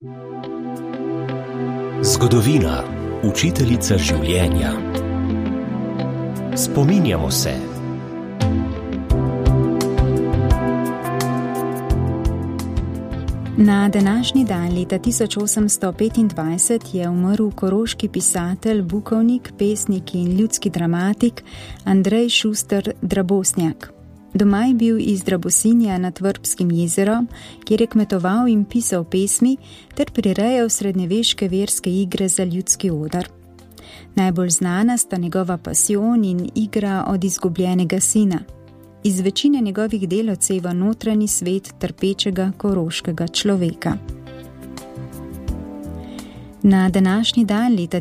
Zgodovina, učiteljica življenja. Spominjamo se. Na današnji dan leta 1825 je umrl koroški pisatelj, bukovnik, pesnik in ljudski dramatik Andrej Šuster Drabosnjak. Doma je bil iz Drabosinja nad Vrbskim jezerom, kjer je kmetoval in pisal pesmi ter prirejal srednjeveške verske igre za ljudski oder. Najbolj znana sta njegova Pasijon in Igra od izgubljenega sina. Iz večine njegovih del odseva notranji svet trpečega koroškega človeka. Na današnji dan leta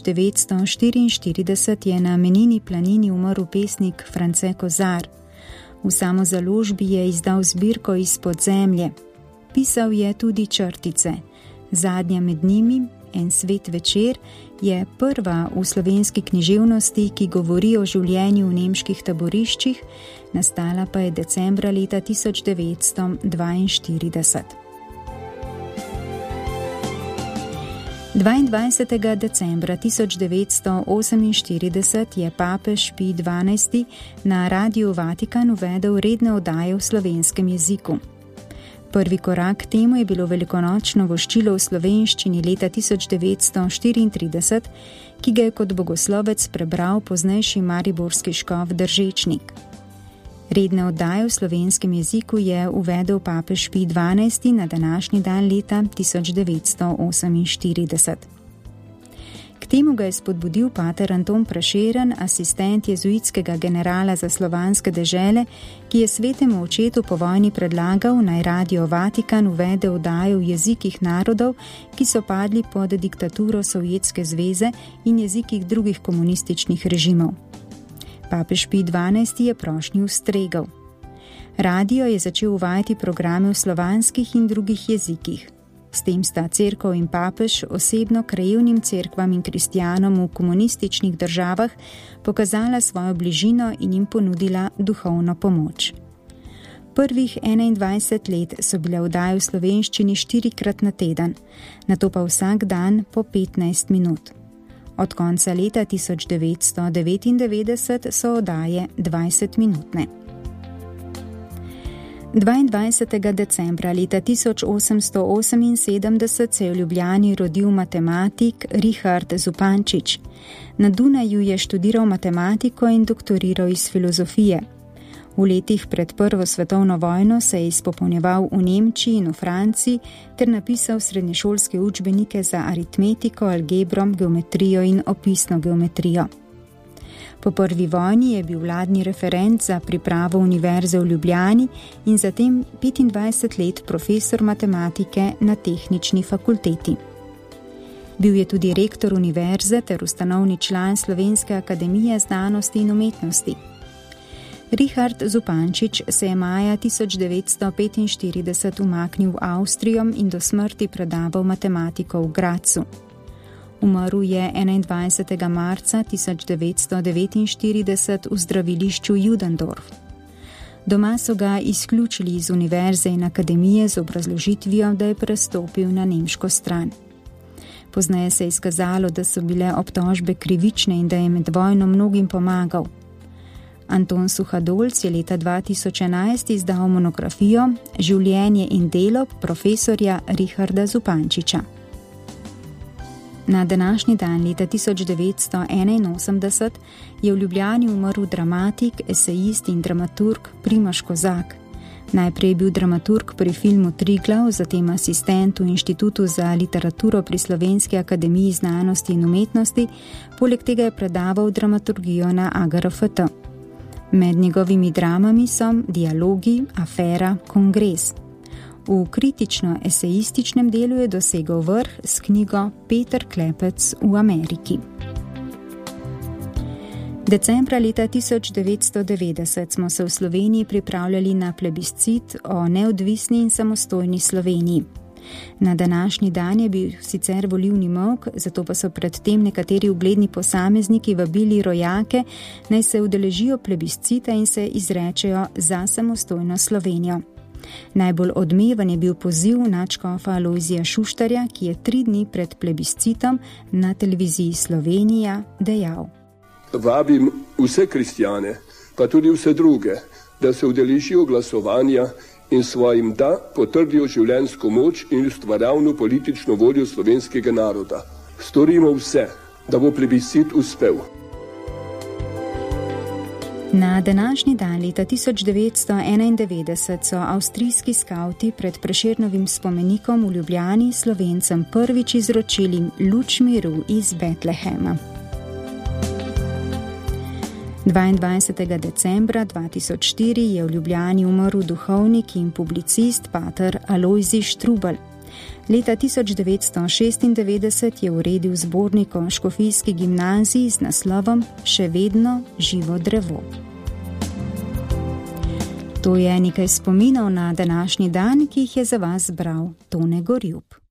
1944 je na Menini planini umrl pesnik France Kozar. V samozaložbi je izdal zbirko Izpod zemlje. Pisal je tudi črtice. Zadnja med njimi, En svet večer, je prva v slovenski književnosti, ki govori o življenju v nemških taboriščih, nastala pa je decembra leta 1942. 22. decembra 1948 je papež Pij XII. Na Radiu Vatikan uvedel redne oddaje v slovenskem jeziku. Prvi korak k temu je bilo velikonočno voščilo v slovenščini leta 1934, ki ga je kot bogoslovec prebral poznejši mariborski škof Držečnik. Redne oddaje v slovenskem jeziku je uvedel papež Pij XII. Na današnji dan leta 1948. K temu ga je spodbudil pater Anton Prešeren, asistent jezuitskega generala za slovanske dežele, ki je svetemu očetu po vojni predlagal, naj Radio Vatikan uvede oddaje v jezikih narodov, ki so padli pod diktaturo Sovjetske zveze in jezikih drugih komunističnih režimov. Papež Pij XII. Je prošnji ustregel. Radio je začel uvajati programe v slovanskih in drugih jezikih. S tem sta cerkev in papež osebno krajevnim cerkvam in kristijanom v komunističnih državah pokazala svojo bližino in jim ponudila duhovno pomoč. Prvih 21 let so bile oddaje v slovenščini 4-krat na teden, nato pa vsak dan po 15 minut. Od konca leta 1999 so oddaje 20-minutne. 22. decembra leta 1878 se je v Ljubljani rodil matematik Richard Zupančič. Na Dunaju je študiral matematiko in doktoriral iz filozofije. V letih pred Prvo svetovno vojno se je izpopolnjeval v Nemčiji in v Franciji ter napisal srednješolske učbenike za aritmetiko, algebro, geometrijo in opisno geometrijo. Po prvi vojni je bil vladni referent za pripravo Univerze v Ljubljani in zatem 25 let profesor matematike na Tehnični fakulteti. Bil je tudi rektor univerze ter ustanovni član Slovenske akademije znanosti in umetnosti. Richard Zupančič se je maja 1945 umaknil v Avstrijo in do smrti predaval matematiko v Grazu. Umrl je 21. marca 1949 v zdravilišču Judendorf. Doma so ga izključili iz univerze in akademije z obrazložitvijo, da je prestopil na nemško stran. Pozneje se je izkazalo, da so bile obtožbe krivične in da je med vojno mnogim pomagal. Anton Suhadolc je leta 2011 izdal monografijo Življenje in delo profesorja Richarda Zupančiča. Na današnji dan leta 1981 je v Ljubljani umrl dramatik, esejist in dramaturg Primož Kozak. Najprej je bil dramaturg pri filmu Triglav, zatem asistent v Inštitutu za literaturo pri Slovenski akademiji znanosti in umetnosti, poleg tega je predaval dramaturgijo na AGRFT. Med njegovimi dramami so Dialogi, Afera, Kongres. V kritično-esejističnem delu je dosegel vrh s knjigo Peter Klepec v Ameriki. Decembra leta 1990 smo se v Sloveniji pripravljali na plebiscit o neodvisni in samostojni Sloveniji. Na današnji dan je bil sicer volilni molk, zato pa so predtem nekateri ugledni posamezniki vabili rojake, naj se udeležijo plebiscita in se izrečejo za samostojno Slovenijo. Najbolj odmeven je bil poziv nadškofa Alojzija Šuštarja, ki je 3 dni pred plebiscitom na televiziji Slovenija dejal: Vabim vse kristjane, pa tudi vse druge, da se udeležijo glasovanja in svojim da potrdijo življenjsko moč in ustvarjalno politično voljo slovenskega naroda. Storimo vse, da bo plebiscit uspel. Na današnji dan leta 1991 so avstrijski skavti pred Prešernovim spomenikom v Ljubljani Slovencem prvič izročili luč miru iz Betlehema. 22. decembra 2004 je v Ljubljani umrl duhovnik in publicist pater Alojzij Štrubelj. Leta 1996 je uredil zbornik o škofijski gimnaziji z naslovom Še vedno živo drevo. To je nekaj spominov na današnji dan, ki jih je za vas bral Tone Gorjup.